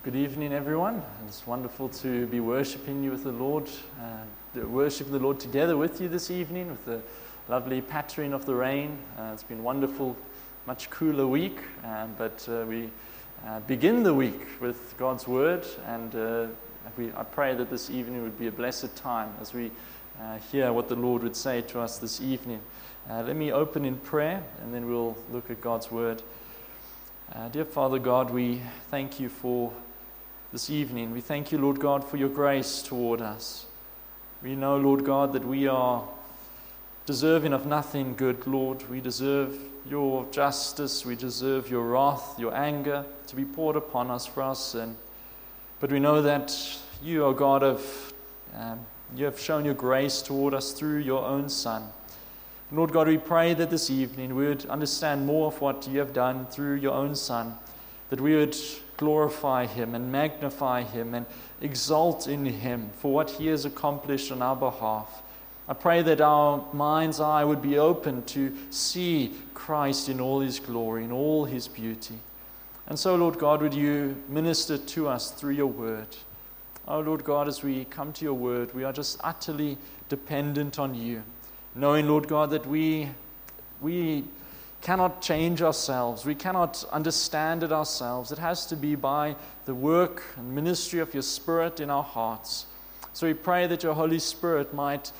Good evening, everyone. It's wonderful to be worshiping you with the Lord, worshiping the Lord together with you this evening with the lovely pattering of the rain. It's been wonderful, much cooler week, but we begin the week with God's Word, and I pray that this evening would be a blessed time as we hear what the Lord would say to us this evening. Let me open in prayer, and then we'll look at God's Word. Dear Father God, we thank you for this evening. We thank you, Lord God, for your grace toward us. We know, Lord God, that we are deserving of nothing good, Lord. We deserve your justice. We deserve your wrath, your anger to be poured upon us for our sin. But we know that you, O God, you have shown your grace toward us through your own Son. And Lord God, we pray that this evening we would understand more of what you have done through your own Son, that we would glorify him and magnify him and exalt in him for what he has accomplished on our behalf. I pray that our mind's eye would be open to see Christ in all his glory, in all his beauty. And so, Lord God, would you minister to us through your word. Oh, Lord God, as we come to your word, we are just utterly dependent on you, knowing, Lord God, that we cannot change ourselves. We cannot understand it ourselves. It has to be by the work and ministry of your Spirit in our hearts. So we pray that your Holy Spirit might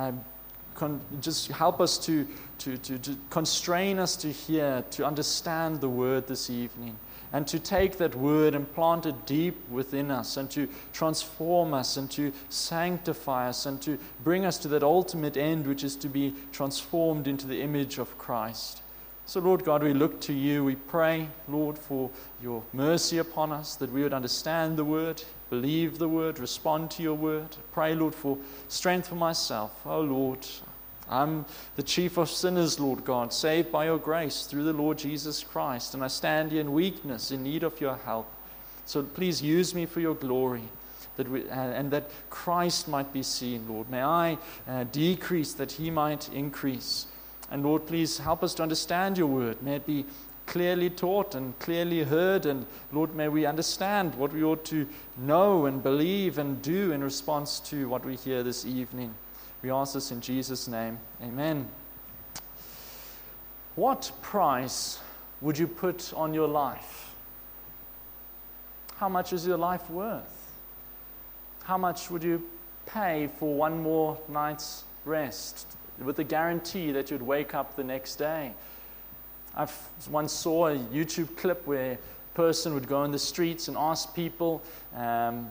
just help us to constrain us to hear, to understand the word this evening, and to take that word and plant it deep within us, and to transform us, and to sanctify us, and to bring us to that ultimate end, which is to be transformed into the image of Christ. So, Lord God, we look to you. We pray, Lord, for your mercy upon us, that we would understand the word, believe the word, respond to your word. Pray, Lord, for strength for myself. Oh, Lord, I'm the chief of sinners, Lord God, saved by your grace through the Lord Jesus Christ, and I stand here in weakness, in need of your help. So please use me for your glory, and that Christ might be seen, Lord. May I decrease that he might increase. And Lord, please help us to understand your word. May it be clearly taught and clearly heard. And Lord, may we understand what we ought to know and believe and do in response to what we hear this evening. We ask this in Jesus' name. Amen. What price would you put on your life? How much is your life worth? How much would you pay for one more night's rest, with the guarantee that you'd wake up the next day? I once saw a YouTube clip where a person would go in the streets and ask people, what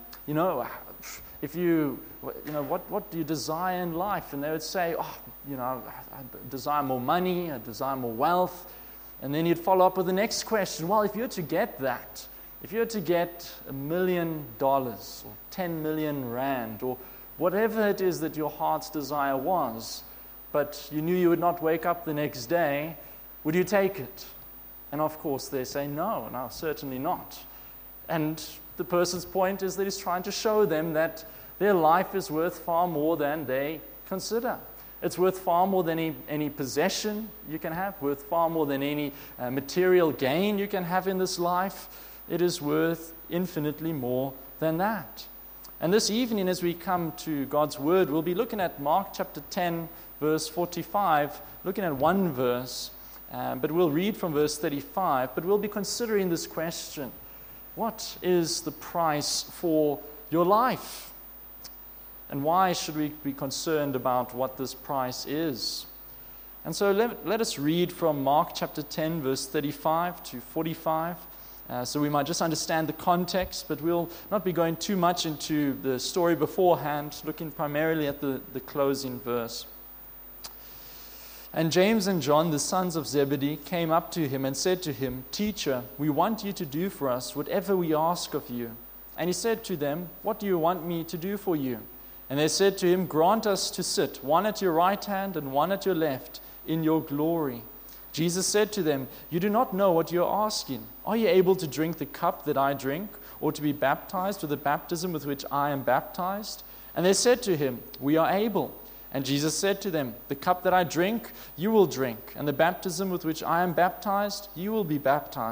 do you desire in life? And they would say, I desire more money, I desire more wealth. And then you'd follow up with the next question. Well, if you were to get that, if you were to get $1 million or 10 million rand, or whatever it is that your heart's desire was, but you knew you would not wake up the next day, would you take it? And of course they say, no, certainly not. And the person's point is that he's trying to show them that their life is worth far more than they consider. It's worth far more than any possession you can have, worth far more than any material gain you can have in this life. It is worth infinitely more than that. And this evening, as we come to God's Word, we'll be looking at Mark chapter 10, verse 45, looking at one verse, but we'll read from verse 35, but we'll be considering this question: what is the price for your life? And why should we be concerned about what this price is? And so let us read from Mark chapter 10, verse 35 to 45. So we might just understand the context, but we'll not be going too much into the story beforehand, looking primarily at the closing verse. And James and John, the sons of Zebedee, came up to him and said to him, "Teacher, we want you to do for us whatever we ask of you." And he said to them, "What do you want me to do for you?" And they said to him, "Grant us to sit, one at your right hand and one at your left, in your glory." Jesus said to them, "You do not know what you are asking. Are you able to drink the cup that I drink, or to be baptized with the baptism with which I am baptized?" And they said to him, "We are able." And Jesus said to them, "The cup that I drink, you will drink, and the baptism with which I am baptized, you will be baptized.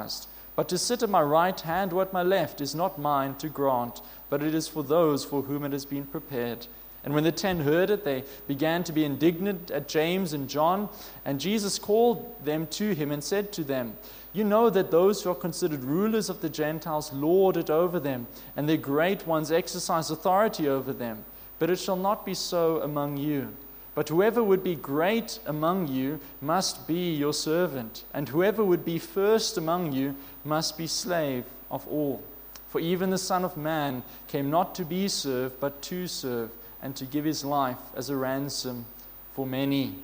But to sit at my right hand or at my left is not mine to grant, but it is for those for whom it has been prepared." And when the 10 heard it, they began to be indignant at James and John. And Jesus called them to him and said to them, "You know that those who are considered rulers of the Gentiles lord it over them, and their great ones exercise authority over them. But it shall not be so among you. But whoever would be great among you must be your servant, and whoever would be first among you must be slave of all. For even the Son of Man came not to be served, but to serve, and to give his life as a ransom for many."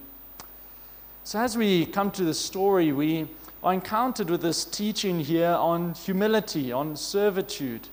So as we come to the story, we are encountered with this teaching here on humility, on servitude.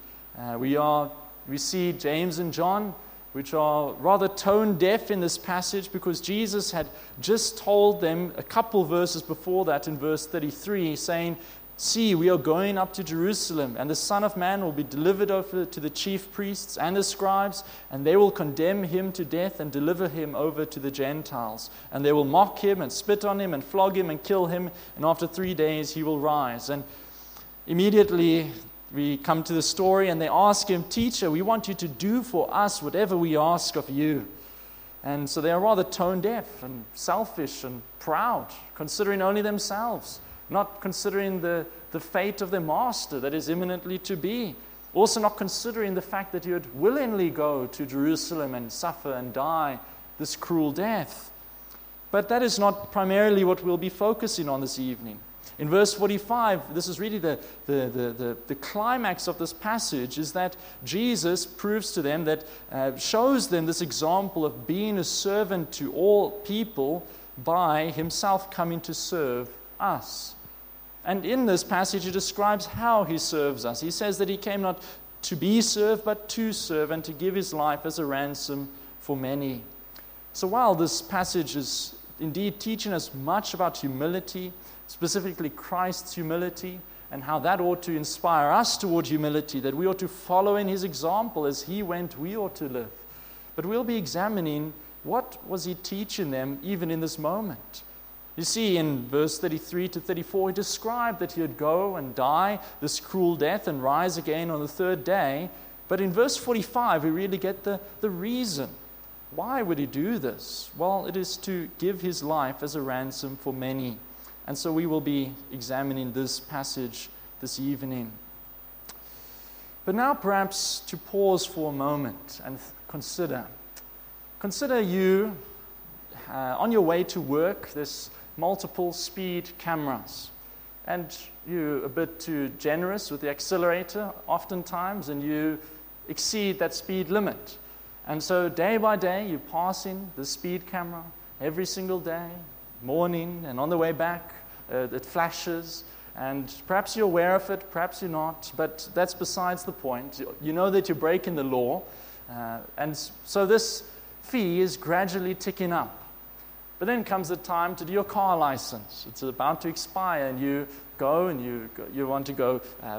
We see James and John, which are rather tone deaf in this passage, because Jesus had just told them a couple verses before that in verse 33, saying, "See, we are going up to Jerusalem, and the Son of Man will be delivered over to the chief priests and the scribes, and they will condemn him to death and deliver him over to the Gentiles. And they will mock him and spit on him and flog him and kill him, and after 3 days he will rise." And immediately we come to the story, and they ask him, "Teacher, we want you to do for us whatever we ask of you." And so they are rather tone deaf and selfish and proud, considering only themselves, not considering the fate of their master that is imminently to be. Also not considering the fact that he would willingly go to Jerusalem and suffer and die this cruel death. But that is not primarily what we'll be focusing on this evening. In verse 45, this is really the climax of this passage, is that Jesus proves to them that, shows them this example of being a servant to all people by himself coming to serve us. And in this passage, he describes how he serves us. He says that he came not to be served, but to serve, and to give his life as a ransom for many. So while this passage is indeed teaching us much about humility, specifically Christ's humility, and how that ought to inspire us toward humility, that we ought to follow in his example as he went, we ought to live. But we'll be examining what was he teaching them even in this moment. You see, in verse 33 to 34, he described that he would go and die this cruel death and rise again on the 3rd day. But in verse 45, we really get the reason. Why would he do this? Well, it is to give his life as a ransom for many. And so we will be examining this passage this evening. But now perhaps to pause for a moment and consider. Consider you on your way to work. There's multiple speed cameras, and you're a bit too generous with the accelerator oftentimes, and you exceed that speed limit. And so day by day you're passing the speed camera every single day, morning and on the way back. It flashes, and perhaps you're aware of it, perhaps you're not, but that's besides the point. You know that you're breaking the law, and so this fee is gradually ticking up. But then comes the time to do your car license. It's about to expire, and you go and you want to go,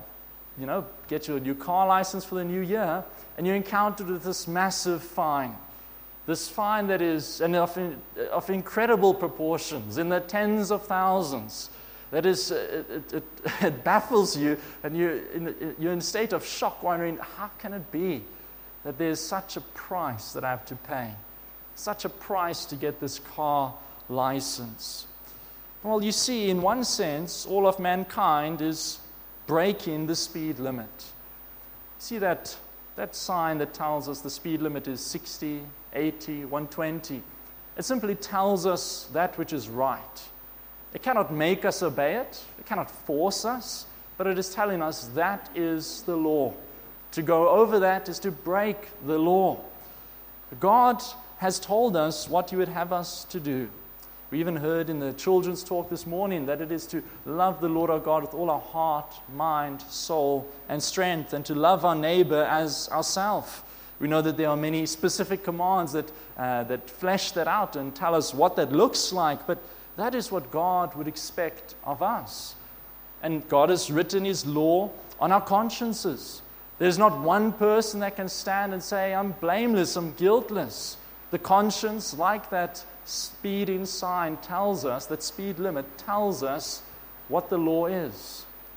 get your new car license for the new year, and you're encountered with this massive fine. This fine that is of incredible proportions, in the tens of thousands. That is, it baffles you, and you're in a state of shock, wondering, how can it be that there's such a price that I have to pay? Such a price to get this car license. Well, you see, in one sense, all of mankind is breaking the speed limit. See that sign that tells us the speed limit is 60, 80, 120. It simply tells us that which is right. It cannot make us obey it. It cannot force us. But it is telling us that is the law. To go over that is to break the law. God has told us what he would have us to do. We even heard in the children's talk this morning that it is to love the Lord our God with all our heart, mind, soul, and strength, and to love our neighbor as ourselves. We know that there are many specific commands that flesh that out and tell us what that looks like, but that is what God would expect of us. And God has written his law on our consciences. There's not one person that can stand and say, I'm blameless, I'm guiltless. The conscience, like that speeding sign tells us, that speed limit tells us what the law is.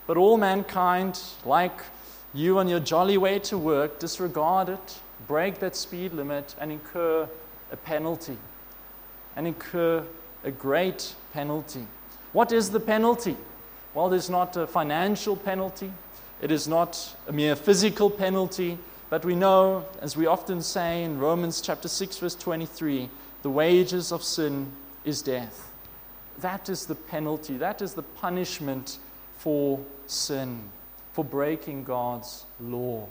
But all mankind, like you on your jolly way to work, disregard it, break that speed limit, and incur a penalty. And incur a great penalty. What is the penalty? Well, there's not a financial penalty. It is not a mere physical penalty. But we know, as we often say in Romans chapter 6, verse 23, the wages of sin is death. That is the penalty. That is the punishment for sin, for breaking God's law.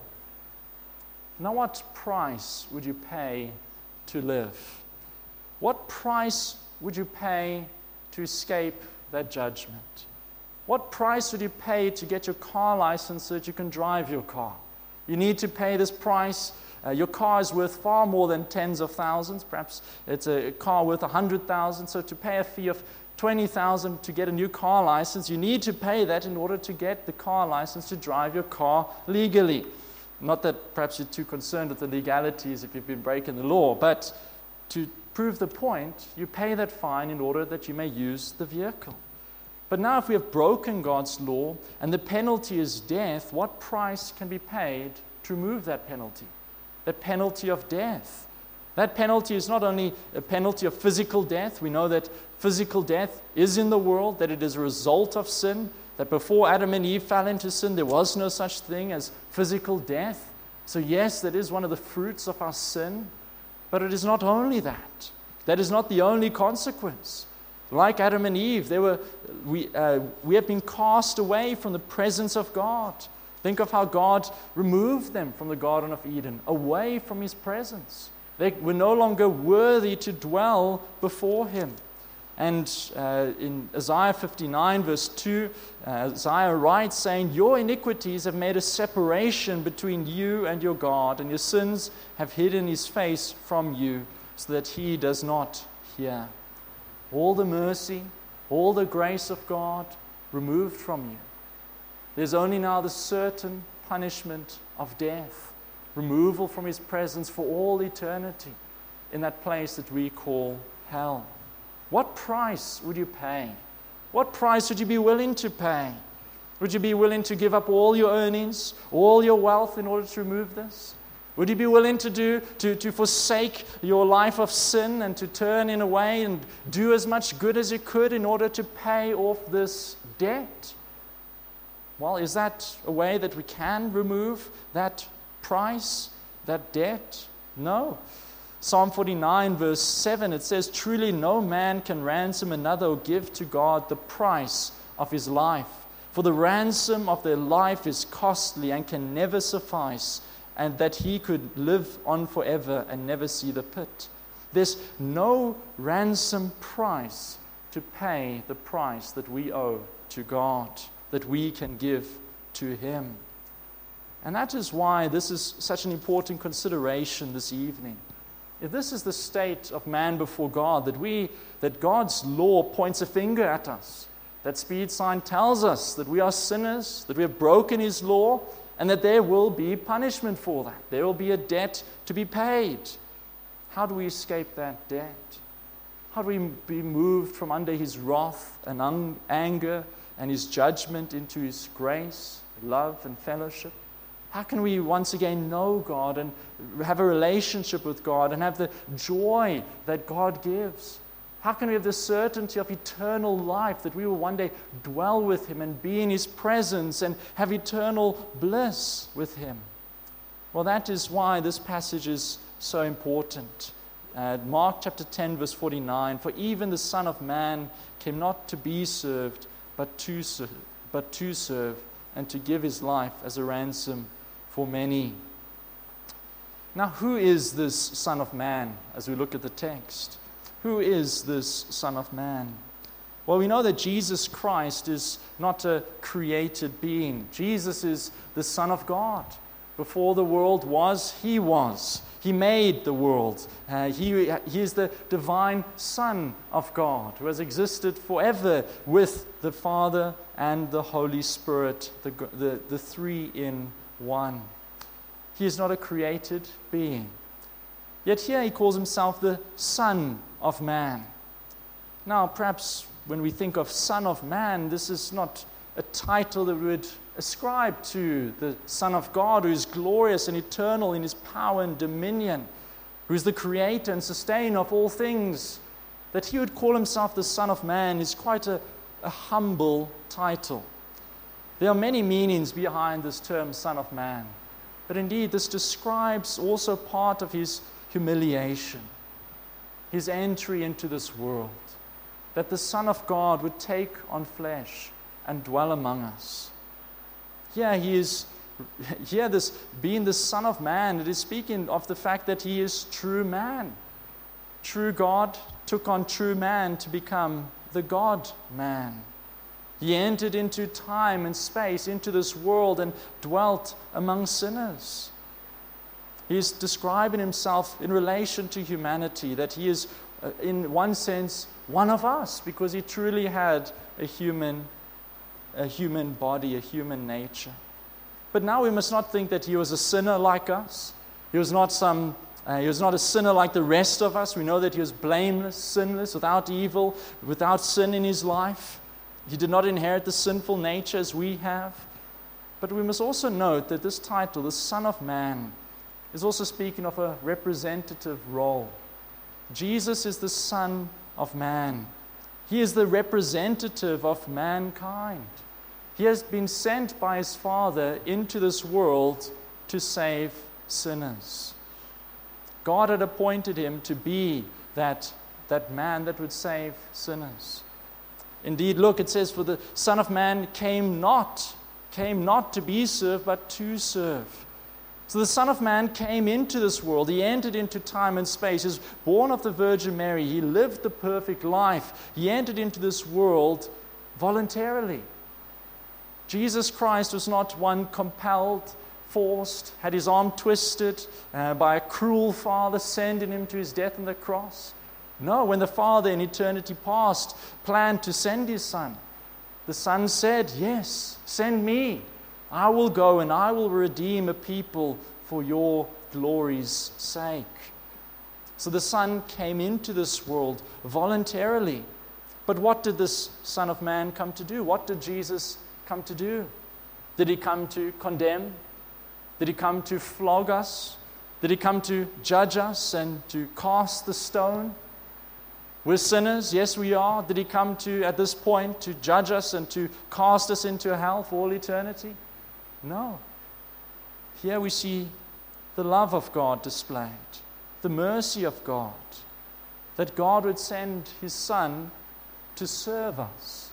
Now, what price would you pay to live? What price would you pay to escape that judgment? What price would you pay to get your car license so that you can drive your car? You need to pay this price. Your car is worth far more than tens of thousands. Perhaps it's a car worth 100,000. So to pay a fee of 20,000 to get a new car license, you need to pay that in order to get the car license to drive your car legally. Not that perhaps you're too concerned with the legalities if you've been breaking the law, but to prove the point, you pay that fine in order that you may use the vehicle. But now if we have broken God's law and the penalty is death, what price can be paid to remove that penalty? The penalty of death. That penalty is not only a penalty of physical death. We know that physical death is in the world, that it is a result of sin, that before Adam and Eve fell into sin, there was no such thing as physical death. So yes, that is one of the fruits of our sin. But it is not only that. That is not the only consequence. Like Adam and Eve, we have been cast away from the presence of God. Think of how God removed them from the Garden of Eden, away from His presence. They were no longer worthy to dwell before Him. And in Isaiah 59, verse 2, Isaiah writes, saying, "Your iniquities have made a separation between you and your God, and your sins have hidden His face from you, so that He does not hear." All the mercy, all the grace of God removed from you. There's only now the certain punishment of death, removal from His presence for all eternity in that place that we call hell. What price would you pay? What price would you be willing to pay? Would you be willing to give up all your earnings, all your wealth in order to remove this? Would you be willing to forsake your life of sin and to turn in a way and do as much good as you could in order to pay off this debt? Well, is that a way that we can remove that price, that debt? No. Psalm 49, verse 7, it says, "Truly no man can ransom another or give to God the price of his life. For the ransom of their life is costly and can never suffice, and that he could live on forever and never see the pit." There's no ransom price to pay the price that we owe to God, that we can give to Him. And that is why this is such an important consideration this evening. If this is the state of man before God, that God's law points a finger at us, that speed sign tells us that we are sinners, that we have broken His law, and that there will be punishment for that. There will be a debt to be paid. How do we escape that debt? How do we be moved from under His wrath and anger and His judgment into His grace, love, and fellowship? How can we once again know God and have a relationship with God and have the joy that God gives? How can we have the certainty of eternal life, that we will one day dwell with Him and be in His presence and have eternal bliss with Him? Well, that is why this passage is so important. Mark chapter 10, verse 49, "For even the Son of Man came not to be served, but to serve, and to give His life as a ransom for many." Now, who is this Son of Man as we look at the text? Who is this Son of Man? Well, we know that Jesus Christ is not a created being. Jesus is the Son of God. Before the world was, He was. He made the world. He is the divine Son of God who has existed forever with the Father and the Holy Spirit, the three in one. He is not a created being. Yet here He calls Himself the Son of Man. Now, perhaps when we think of Son of Man, this is not a title that we would ascribe to the Son of God, who is glorious and eternal in his power and dominion, who is the creator and sustainer of all things. That he would call himself the Son of Man is quite a humble title. There are many meanings behind this term, Son of Man. But indeed, this describes also part of his humiliation, his entry into this world, that the Son of God would take on flesh and dwell among us. This being the Son of Man, it is speaking of the fact that he is true man. True God took on true man to become the God-man. He entered into time and space, into this world, and dwelt among sinners. He is describing himself in relation to humanity, that he is, in one sense, one of us, because he truly had a human body, a human nature. But now we must not think that he was a sinner like us. He was not a sinner like the rest of us. We know that he was blameless, sinless, without evil, without sin in his life. He did not inherit the sinful nature as we have. But we must also note that this title, the Son of Man, is also speaking of a representative role. Jesus is the Son of Man. He is the representative of mankind. He has been sent by his Father into this world to save sinners. God had appointed him to be that man that would save sinners. Indeed, look, it says, for the Son of Man came not to be served, but to serve. So the Son of Man came into this world. He entered into time and space. He was born of the Virgin Mary. He lived the perfect life. He entered into this world voluntarily. Jesus Christ was not one compelled, forced, had his arm twisted by a cruel father sending him to his death on the cross. No, when the Father in eternity past planned to send his Son, the Son said, yes, send me. I will go and I will redeem a people for your glory's sake. So the Son came into this world voluntarily. But what did this Son of Man come to do? What did Jesus come to do? Did he come to condemn? Did he come to flog us? Did he come to judge us and to cast the stone? We're sinners, yes we are. Did he come to, at this point, to judge us and to cast us into hell for all eternity? No. Here we see the love of God displayed, the mercy of God, that God would send his Son to serve us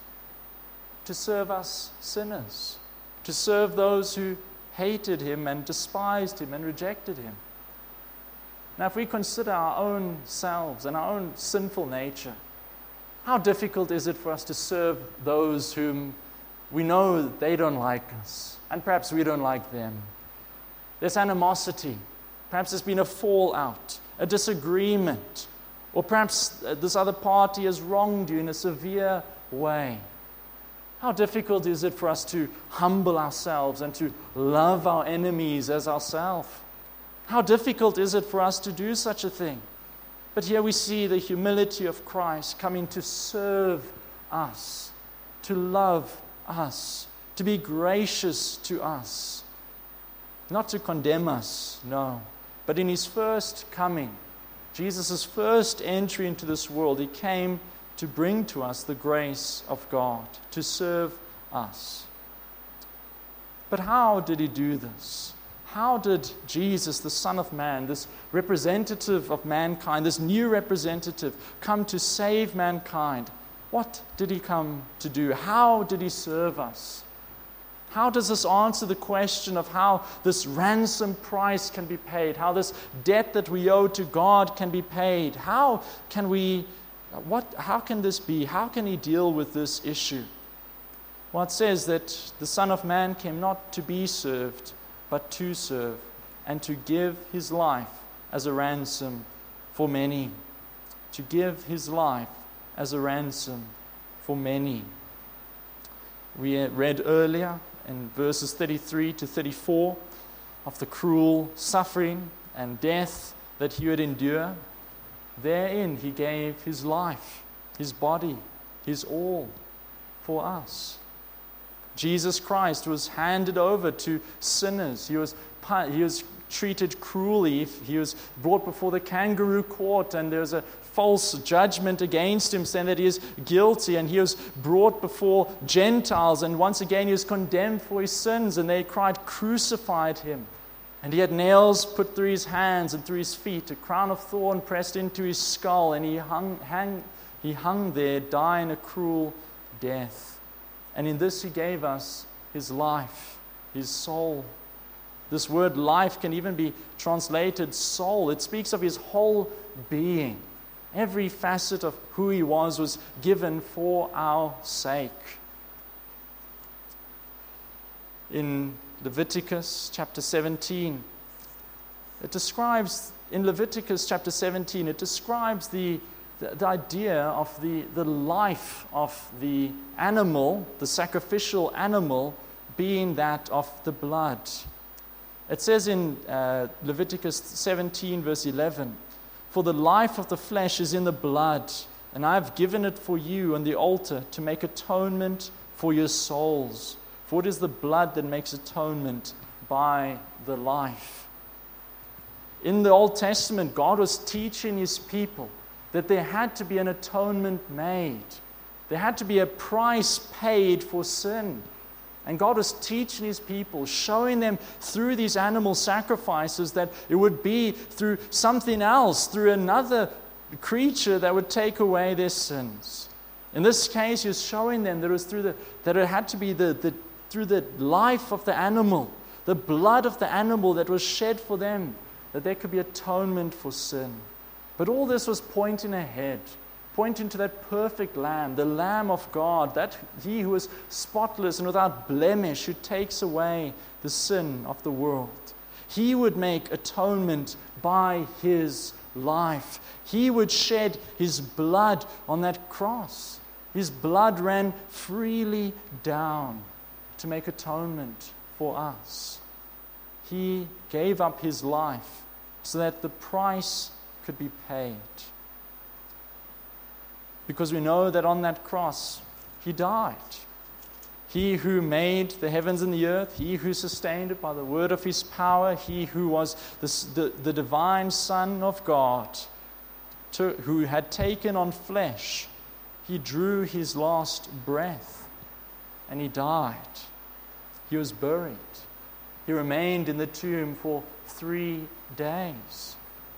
sinners, to serve those who hated him and despised him and rejected him. Now, if we consider our own selves and our own sinful nature, how difficult is it for us to serve those whom we know they don't like us, and perhaps we don't like them? There's animosity. Perhaps there's been a fallout, a disagreement, or perhaps this other party has wronged you in a severe way. How difficult is it for us to humble ourselves and to love our enemies as ourselves? How difficult is it for us to do such a thing? But here we see the humility of Christ coming to serve us, to love us, to be gracious to us, not to condemn us, no. But in his first coming, Jesus' first entry into this world, he came to bring to us the grace of God, to serve us. But how did he do this? How did Jesus, the Son of Man, this representative of mankind, this new representative, come to save mankind? What did he come to do? How did he serve us? How does this answer the question of how this ransom price can be paid, how this debt that we owe to God can be paid? How can this be? How can he deal with this issue? Well, it says that the Son of Man came not to be served, but to serve, and to give his life as a ransom for many. To give his life as a ransom for many. We read earlier in verses 33 to 34 of the cruel suffering and death that he would endure. Therein he gave his life, his body, his all for us. Jesus Christ was handed over to sinners. He was treated cruelly. He was brought before the kangaroo court, and there was a false judgment against him, saying that he is guilty, and he was brought before Gentiles, and once again he was condemned for his sins, and they cried, "Crucified him." And he had nails put through his hands and through his feet, a crown of thorn pressed into his skull, and he hung there, dying a cruel death. And in this he gave us his life, his soul. This word life can even be translated soul. It speaks of his whole being. Every facet of who he was given for our sake. In Leviticus chapter 17, it describes the idea of the life of the animal, the sacrificial animal, being that of the blood. It says in Leviticus 17, verse 11, "For the life of the flesh is in the blood, and I have given it for you on the altar to make atonement for your souls. For it is the blood that makes atonement by the life." In the Old Testament, God was teaching his people that there had to be an atonement made. There had to be a price paid for sin. And God was teaching his people, showing them through these animal sacrifices that it would be through something else, through another creature that would take away their sins. In this case, he was showing them that it was that it had to be through the life of the animal, the blood of the animal that was shed for them, that there could be atonement for sin. But all this was pointing ahead, pointing to that perfect Lamb, the Lamb of God, that he who is spotless and without blemish, who takes away the sin of the world. He would make atonement by his life. He would shed his blood on that cross. His blood ran freely down to make atonement for us. He gave up his life so that the price could be paid. Because we know that on that cross, he died. He who made the heavens and the earth, he who sustained it by the word of his power, he who was the divine Son of God, who had taken on flesh, he drew his last breath and he died. He was buried. He remained in the tomb for 3 days.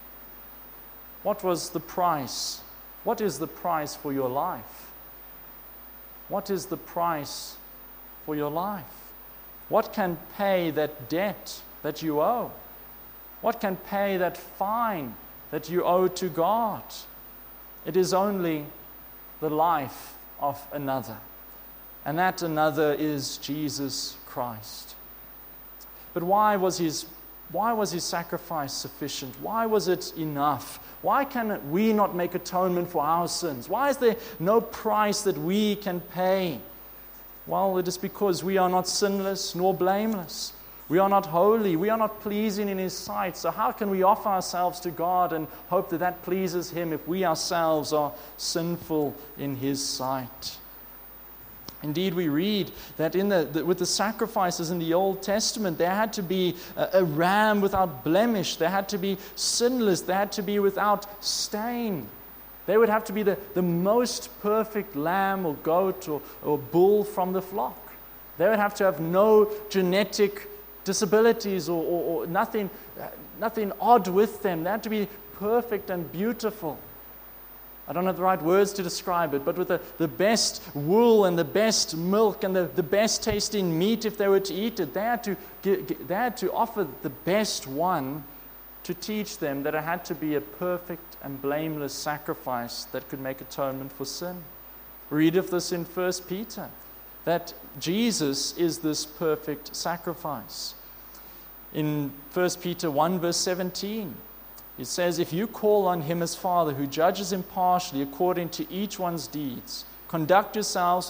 What was the price? What is the price for your life? What is the price for your life? What can pay that debt that you owe? What can pay that fine that you owe to God? It is only the life of another. And that another is Jesus Christ. But why was his sacrifice sufficient? Why was it enough? Why can we not make atonement for our sins? Why is there no price that we can pay? Well, it is because we are not sinless nor blameless. We are not holy. We are not pleasing in his sight. So how can we offer ourselves to God and hope that that pleases him if we ourselves are sinful in his sight? Indeed, we read that with the sacrifices in the Old Testament, there had to be a ram without blemish. There had to be sinless. There had to be without stain. They would have to be the most perfect lamb or goat or bull from the flock. They would have to have no genetic disabilities or nothing odd with them. They had to be perfect and beautiful. I don't have the right words to describe it, but with the best wool and the best milk and the best tasting meat, if they were to eat it, they had to offer the best one to teach them that it had to be a perfect and blameless sacrifice that could make atonement for sin. Read of this in 1 Peter, that Jesus is this perfect sacrifice. In 1 Peter 1 verse 17, it says, "If you call on him as Father, who judges impartially according to each one's deeds, conduct yourselves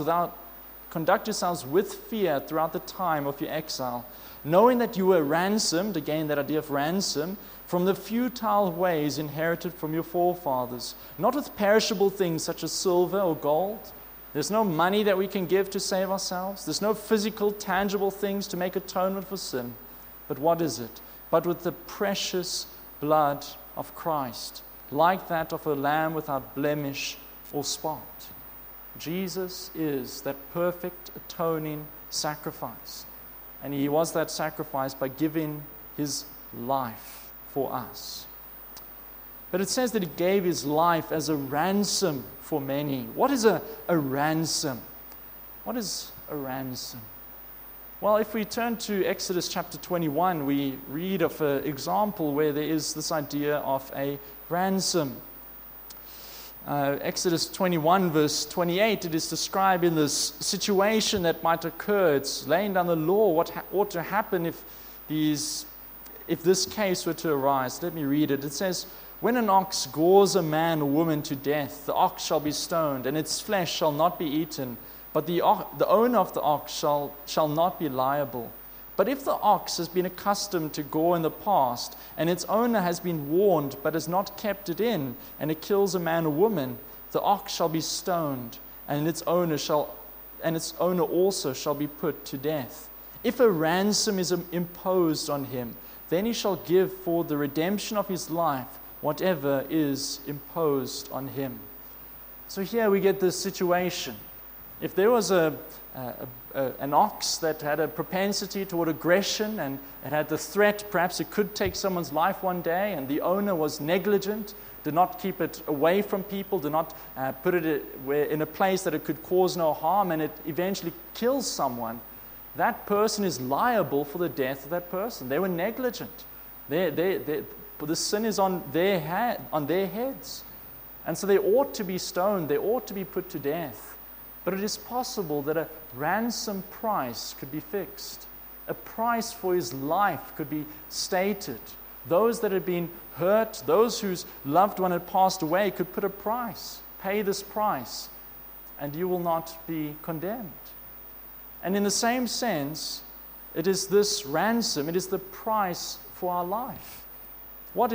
with fear throughout the time of your exile, knowing that you were ransomed," again that idea of ransom, "from the futile ways inherited from your forefathers, not with perishable things such as silver or gold, There's no money that we can give to save ourselves. There's no physical, tangible things to make atonement for sin. But what is it? But with the precious blood of Christ, like that of a lamb without blemish or spot. Jesus is that perfect atoning sacrifice. And he was that sacrifice by giving his life for us. But it says that he gave his life as a ransom for many. What is a ransom? What is a ransom? Well, if we turn to Exodus chapter 21, we read of an example where there is this idea of a ransom. Exodus 21 verse 28, it is described in this situation that might occur. It's laying down the law, what ought to happen if this case were to arise. Let me read it. It says, "When an ox gores a man or woman to death, the ox shall be stoned, and its flesh shall not be eaten, but the owner of the ox shall not be liable. But if the ox has been accustomed to gore in the past, and its owner has been warned but has not kept it in, and it kills a man or woman, the ox shall be stoned, and its owner also shall be put to death. If a ransom is imposed on him, then he shall give for the redemption of his life whatever is imposed on him." So here we get this situation. If there was an ox that had a propensity toward aggression and it had the threat, perhaps it could take someone's life one day, and the owner was negligent, did not keep it away from people, did not put it in a place that it could cause no harm, and it eventually kills someone, that person is liable for the death of that person. They were negligent. The sin is on their heads. And so they ought to be stoned, they ought to be put to death. But it is possible that a ransom price could be fixed. A price for his life could be stated. Those that had been hurt, those whose loved one had passed away, could put a price. Pay this price, and you will not be condemned. And in the same sense, it is this ransom, it is the price for our life. It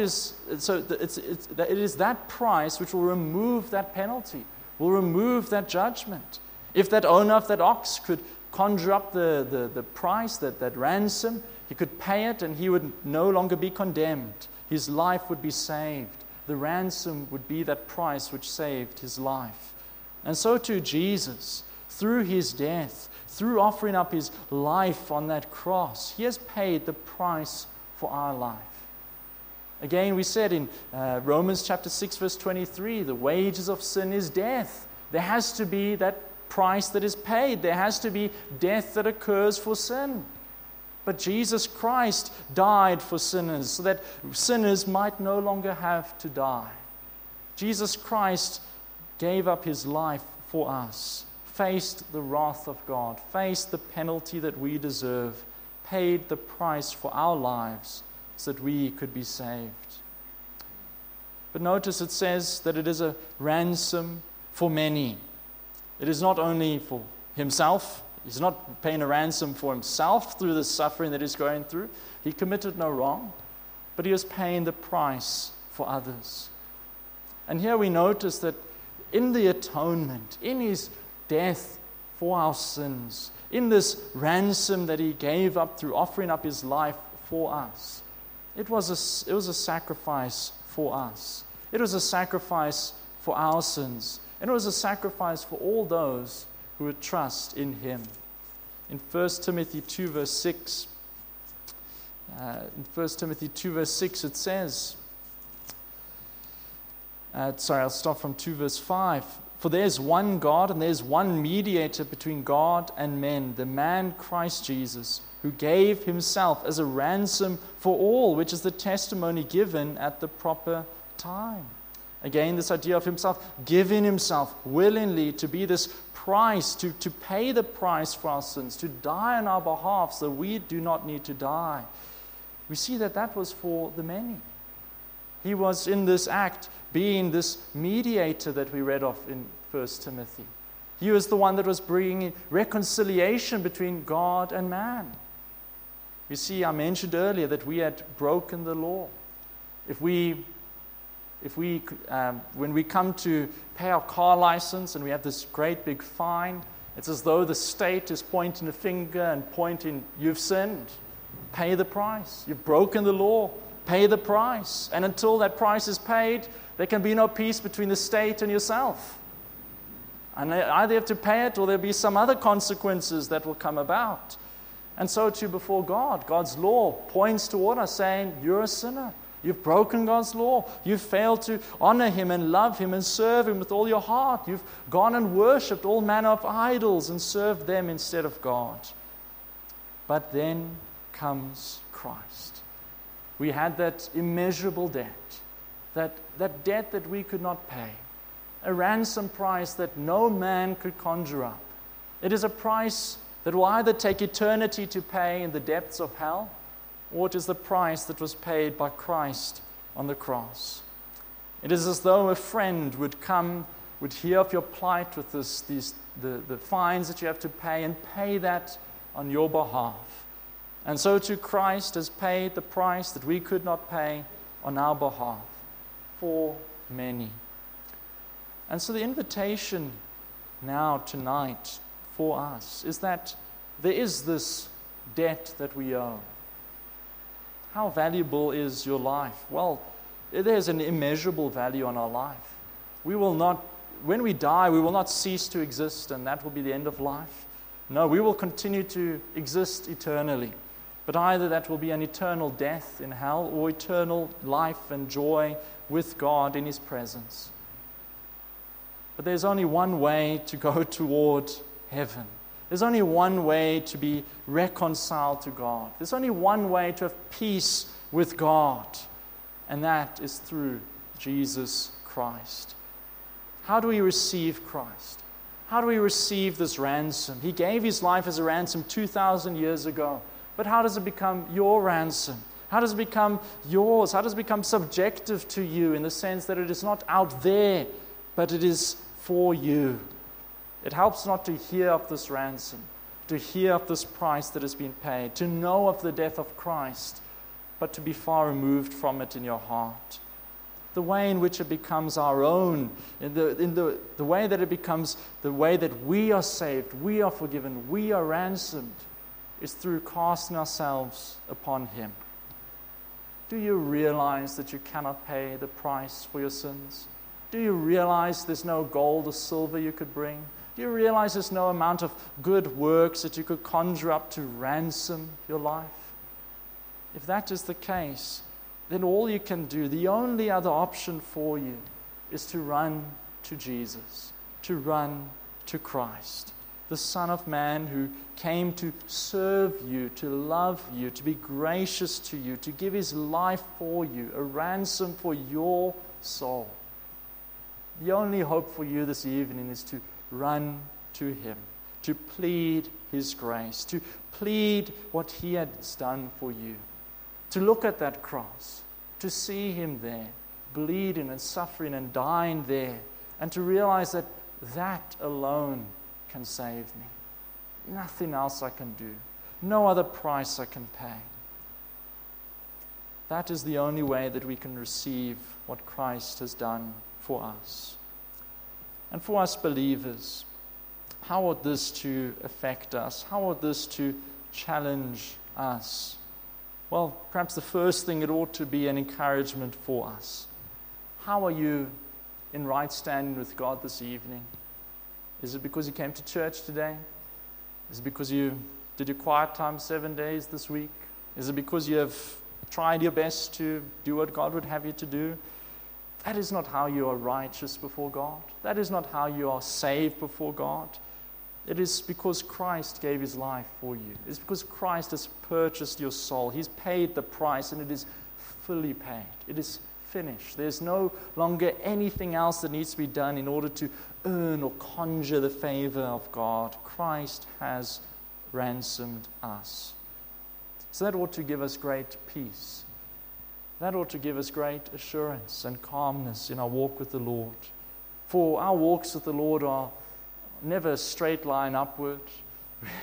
is that price which will remove that penalty, will remove that judgment. If that owner of that ox could conjure up the price, that ransom, he could pay it and he would no longer be condemned. His life would be saved. The ransom would be that price which saved his life. And so too Jesus, through his death, through offering up his life on that cross, he has paid the price for our life. Again, we said in Romans chapter 6, verse 23, the wages of sin is death. There has to be that price that is paid. There has to be death that occurs for sin. But Jesus Christ died for sinners so that sinners might no longer have to die. Jesus Christ gave up his life for us, faced the wrath of God, faced the penalty that we deserve, paid the price for our lives so that we could be saved. But notice it says that it is a ransom for many. It is not only for himself. He's not paying a ransom for himself through the suffering that he's going through. He committed no wrong, but he was paying the price for others. And here we notice that in the atonement, in his death for our sins, in this ransom that he gave up through offering up his life for us, it was a sacrifice for us. It was a sacrifice for our sins. And it was a sacrifice for all those who would trust in him. In 1 Timothy 2 verse 6, it says, I'll start from 2 verse 5. "For there is one God and there is one mediator between God and men, the man Christ Jesus, who gave himself as a ransom for all, which is the testimony given at the proper time." Again, this idea of himself, giving himself willingly to be this price, to pay the price for our sins, to die on our behalf so we do not need to die. We see that was for the many. He was in this act being this mediator that we read of in 1 Timothy. He was the one that was bringing reconciliation between God and man. You see, I mentioned earlier that we had broken the law. If we When we come to pay our car license and we have this great big fine, it's as though the state is pointing a finger and pointing, you've sinned. Pay the price. You've broken the law. Pay the price. And until that price is paid, there can be no peace between the state and yourself. And either you have to pay it or there'll be some other consequences that will come about. And so too before God, God's law points toward us saying, you're a sinner. You've broken God's law. You've failed to honor Him and love Him and serve Him with all your heart. You've gone and worshipped all manner of idols and served them instead of God. But then comes Christ. We had that immeasurable debt, that debt that we could not pay, a ransom price that no man could conjure up. It is a price that will either take eternity to pay in the depths of hell, or it is the price that was paid by Christ on the cross. It is as though a friend would come, would hear of your plight with the fines that you have to pay, and pay that on your behalf. And so too Christ has paid the price that we could not pay on our behalf for many. And so the invitation now tonight for us is that there is this debt that we owe. How valuable is your life? Well, there's an immeasurable value on our life. When we die, we will not cease to exist, and that will be the end of life. No, we will continue to exist eternally. But either that will be an eternal death in hell or eternal life and joy with God in His presence. But there's only one way to go toward heaven. There's only one way to be reconciled to God. There's only one way to have peace with God, and that is through Jesus Christ. How do we receive Christ? How do we receive this ransom? He gave His life as a ransom 2,000 years ago. But how does it become your ransom? How does it become yours? How does it become subjective to you in the sense that it is not out there, but it is for you? It helps not to hear of this ransom, to hear of this price that has been paid, to know of the death of Christ, but to be far removed from it in your heart. The way in which it becomes our own, in the way that it becomes the way that we are saved, we are forgiven, we are ransomed, is through casting ourselves upon Him. Do you realize that you cannot pay the price for your sins? Do you realize there's no gold or silver you could bring? Do you realize there's no amount of good works that you could conjure up to ransom your life? If that is the case, then all you can do, the only other option for you, is to run to Jesus, to run to Christ, the Son of Man who came to serve you, to love you, to be gracious to you, to give His life for you, a ransom for your soul. The only hope for you this evening is to run to Him, to plead His grace, to plead what He has done for you, to look at that cross, to see Him there, bleeding and suffering and dying there, and to realize that that alone can save me. Nothing else I can do. No other price I can pay. That is the only way that we can receive what Christ has done for us. And for us believers, how ought this to affect us? How ought this to challenge us? Well, perhaps the first thing, it ought to be an encouragement for us. How are you in right standing with God this evening? Is it because you came to church today? Is it because you did your quiet time 7 days this week? Is it because you have tried your best to do what God would have you to do? That is not how you are righteous before God. That is not how you are saved before God. It is because Christ gave His life for you. It's because Christ has purchased your soul. He's paid the price, and it is fully paid. It is finished. There's no longer anything else that needs to be done in order to earn or conjure the favor of God. Christ has ransomed us. So that ought to give us great peace. That ought to give us great assurance and calmness in our walk with the Lord. For our walks with the Lord are never a straight line upward.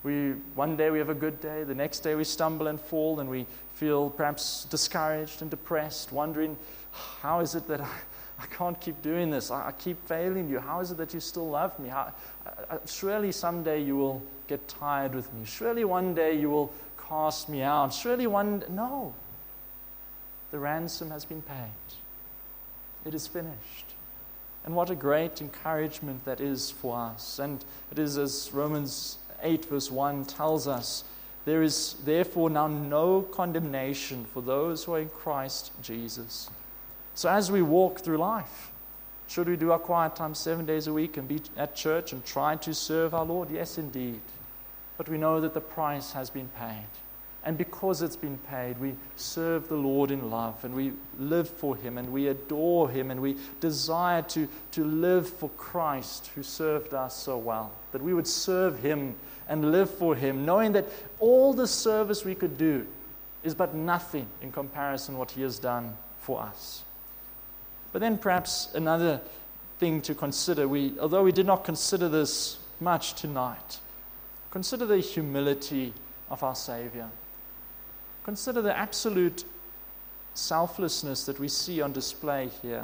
One day we have a good day, the next day we stumble and fall, and we feel perhaps discouraged and depressed, wondering, how is it that I can't keep doing this? I keep failing you. How is it that you still love me? Surely someday you will get tired with me. Surely one day you will cast me out. No. The ransom has been paid. It is finished. And what a great encouragement that is for us. And it is, as Romans 8 verse 1 tells us, there is therefore now no condemnation for those who are in Christ Jesus. So as we walk through life, should we do our quiet time 7 days a week and be at church and try to serve our Lord? Yes, indeed. But we know that the price has been paid. And because it's been paid, we serve the Lord in love, and we live for Him, and we adore Him, and we desire to live for Christ who served us so well. That we would serve Him and live for Him, knowing that all the service we could do is but nothing in comparison to what He has done for us. But then perhaps another thing to consider, although we did not consider this much tonight, consider the humility of our Savior. Consider the absolute selflessness that we see on display here.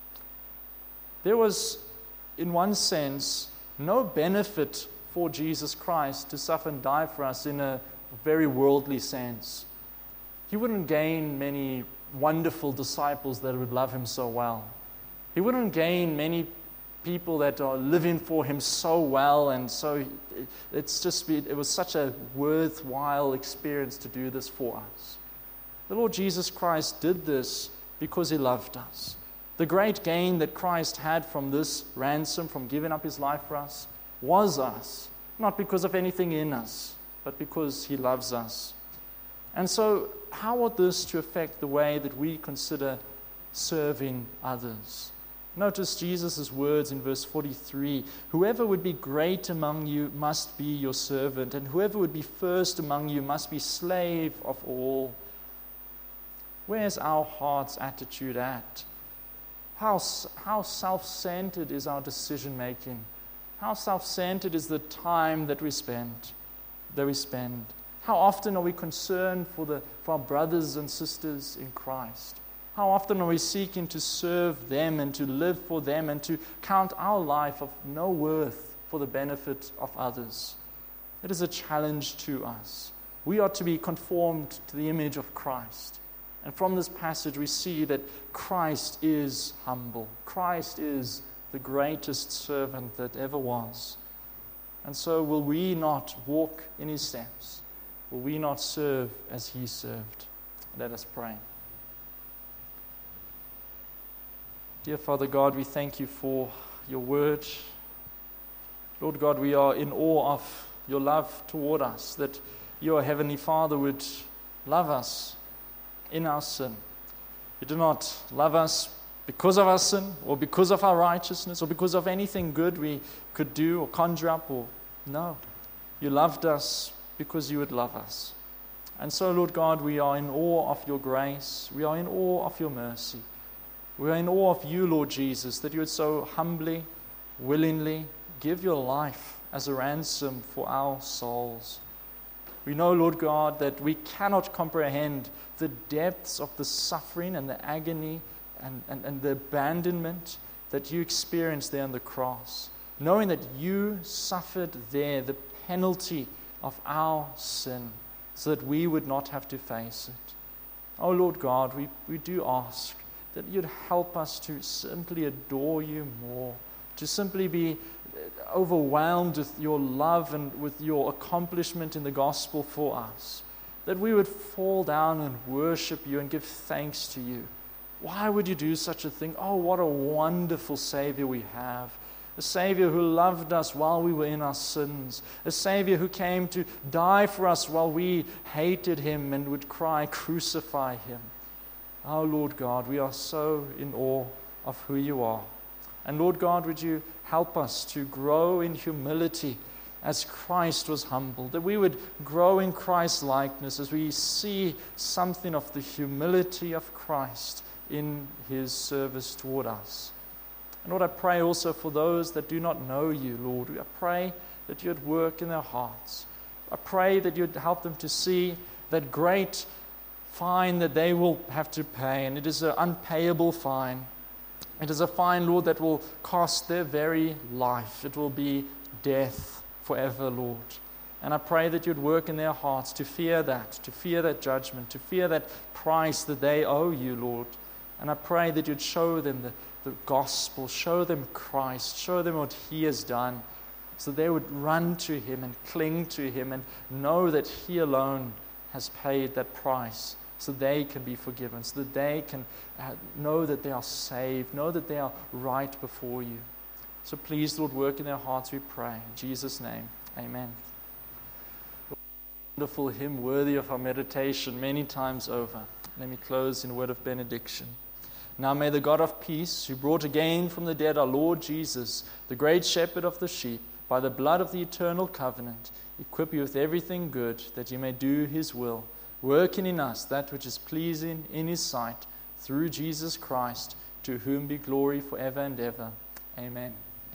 There was, in one sense, no benefit for Jesus Christ to suffer and die for us in a very worldly sense. He wouldn't gain many wonderful disciples that would love Him so well. He wouldn't gain many people that are living for Him so well, and so it was such a worthwhile experience to do this for us. The Lord Jesus Christ did this because He loved us. The great gain that Christ had from this ransom, from giving up His life for us, was us, not because of anything in us, but because He loves us. And so, how ought this to affect the way that we consider serving others? Notice Jesus' words in verse 43, "Whoever would be great among you must be your servant, and whoever would be first among you must be slave of all." Where's our heart's attitude at? How self-centered is our decision-making? How self-centered is the time that we spend? How often are we concerned for our brothers and sisters in Christ? How often are we seeking to serve them and to live for them and to count our life of no worth for the benefit of others? It is a challenge to us. We are to be conformed to the image of Christ. And from this passage we see that Christ is humble. Christ is the greatest servant that ever was. And so will we not walk in His steps? Will we not serve as He served? Let us pray. Dear Father God, we thank You for Your word. Lord God, we are in awe of Your love toward us, that Your Heavenly Father would love us in our sin. You do not love us because of our sin, or because of our righteousness, or because of anything good we could do or conjure up. No, You loved us because You would love us. And so, Lord God, we are in awe of Your grace. We are in awe of Your mercy. We are in awe of You, Lord Jesus, that You would so humbly, willingly give Your life as a ransom for our souls. We know, Lord God, that we cannot comprehend the depths of the suffering and the agony and the abandonment that You experienced there on the cross, knowing that You suffered there the penalty of our sin so that we would not have to face it. Oh, Lord God, we do ask that You'd help us to simply adore You more, to simply be overwhelmed with Your love and with Your accomplishment in the gospel for us, that we would fall down and worship You and give thanks to You. Why would You do such a thing? Oh, what a wonderful Savior we have. A Savior who loved us while we were in our sins. A Savior who came to die for us while we hated Him and would cry, "Crucify Him." Oh, Lord God, we are so in awe of who You are. And Lord God, would You help us to grow in humility as Christ was humble, that we would grow in Christ's likeness as we see something of the humility of Christ in His service toward us. And Lord, I pray also for those that do not know You, Lord. I pray that You'd work in their hearts, I pray that you'd help them to see that great fine that they will have to pay, and it is an unpayable fine. It is a fine, Lord, that will cost their very life. It will be death forever, Lord. And I pray that you'd work in their hearts to fear that judgment, to fear that price that they owe you, Lord. And I pray that you'd show them the gospel, show them Christ, show them what He has done, so they would run to Him and cling to Him and know that He alone has paid that price, so they can be forgiven, so that they can know that they are saved, know that they are right before you. So please, Lord, work in their hearts, we pray. In Jesus' name, amen. Wonderful hymn, worthy of our meditation many times over. Let me close in a word of benediction. Now may the God of peace, who brought again from the dead our Lord Jesus, the great shepherd of the sheep, by the blood of the eternal covenant, equip you with everything good, that you may do His will, working in us that which is pleasing in His sight, through Jesus Christ, to whom be glory forever and ever. Amen.